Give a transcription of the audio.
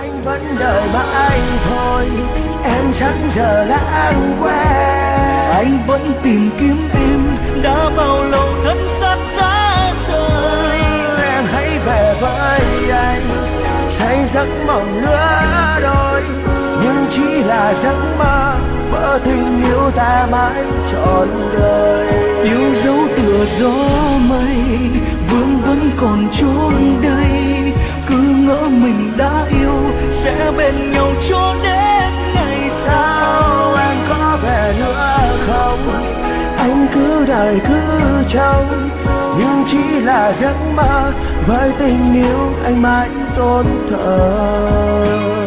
anh vẫn đợi mãi thôi. Em chẳng giờ lãng quên, anh vẫn tìm kiếm em đã bao lâu thân xác xa rời. Em hãy về với anh, say giấc mộng nữa đôi, nhưng chỉ là giấc mơ, vỡ tình yêu ta mãi trọn đời. Yêu dấu tựa gió mây, vương vẫn còn chốn đây, cứ ngỡ mình đã yêu sẽ bên nhau cho đến ngày sau. Em có về nữa không? Anh cứ đợi cứ trông, nhưng chỉ là giấc mơ, với tình yêu anh mãi tôn thờ.